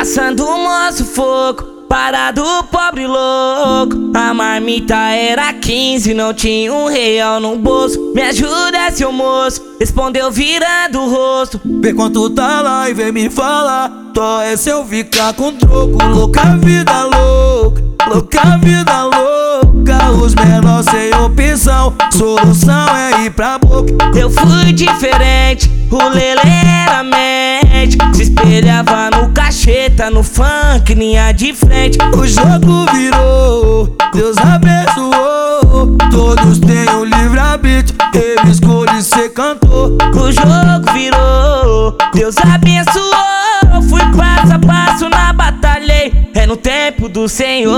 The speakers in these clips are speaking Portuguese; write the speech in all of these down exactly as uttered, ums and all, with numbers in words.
Passando o moço fogo, parado pobre louco. A marmita era quinze, não tinha um real no bolso. Me ajuda, seu moço, respondeu virando o rosto. Vê quanto tá lá e vem me falar. Tó é se eu ficar com troco. Louca vida louca, louca vida louca. Os menores sem opção, solução é ir pra boca. Eu fui diferente, o Lelê era mente. Se espelhava no cacheta, no funk, linha de frente. O jogo virou, Deus abençoou. Todos têm um livre-arbítrio, ele escolhe ser cantor. O jogo virou, Deus abençoou. Fui passo a passo na batalha, é no tempo do Senhor.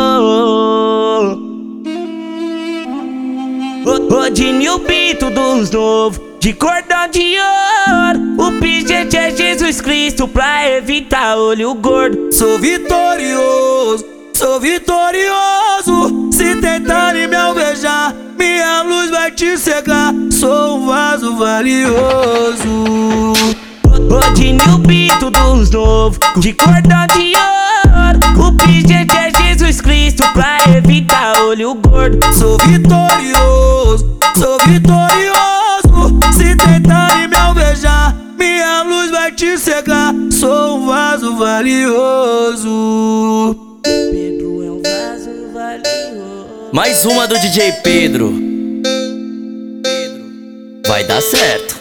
O Dinho Bito dos novos, de cordão de ouro. O pingente é Jesus Cristo pra evitar olho gordo. Sou vitorioso, sou vitorioso. Se tentarem me alvejar, minha luz vai te cegar. Sou um vaso valioso. O Dinho Bito dos novos, de cordão de ouro. O pingente é Jesus Cristo pra evitar olho gordo. Sou vitorioso, sou vitorioso. Se tentarem me alvejar, minha luz vai te cegar. Sou um vaso valioso. Pedro é um vaso valioso. Mais uma do D J Pedro. Pedro, vai dar certo.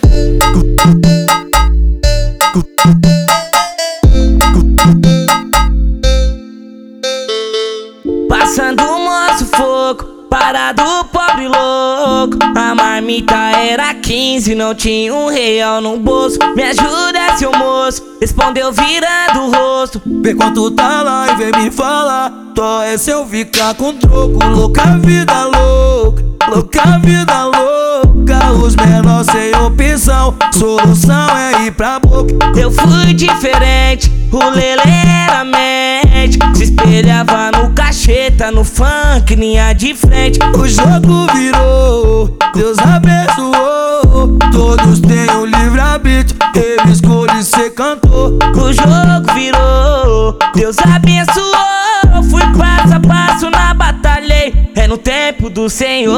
Passando o moço fogo, parado pobre louco. A marmita era quinze, não tinha um real no bolso. Me ajuda, seu moço, respondeu virando o rosto. Vê quanto tá lá e vem me falar. Tó é se eu ficar com troco. Louca vida louca, louca vida louca. Os menores sem opção, solução é ir pra boca. Eu fui diferente, o Lelê era mente. Se espelhava no cacheta, no funk, linha de frente. O jogo virou, Deus abençoou. Todos têm um livre-arbítrio, ele escolhe ser cantor. O jogo virou, Deus abençoou. Fui passo a passo na batalha, é no tempo do Senhor.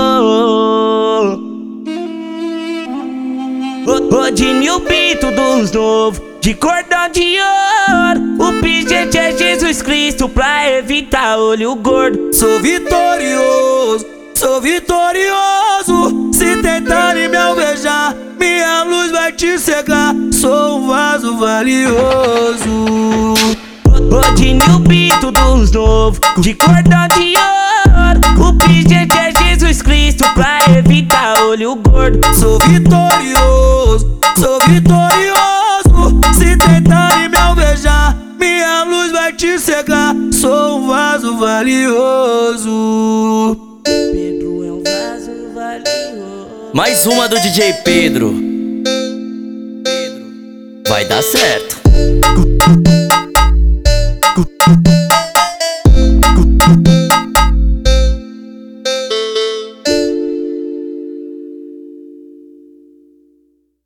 O Dinho Bito dos novos, de cordão de ouro. O pingente é Jesus Cristo pra evitar olho gordo. Sou vitorioso, sou vitorioso. Se tentarem me alvejar, minha luz vai te cegar. Sou um vaso valioso. O Dinho Bito dos novos, de cordão de ouro. O pingente é Jesus Cristo pra evitar olho gordo. Sou vitorioso, sou vitorioso. Se tentarem me alvejar, minha luz vai te cegar. Sou um vaso valioso. Pedro é um vaso valioso. Mais uma do D J Pedro. Pedro, vai dar certo.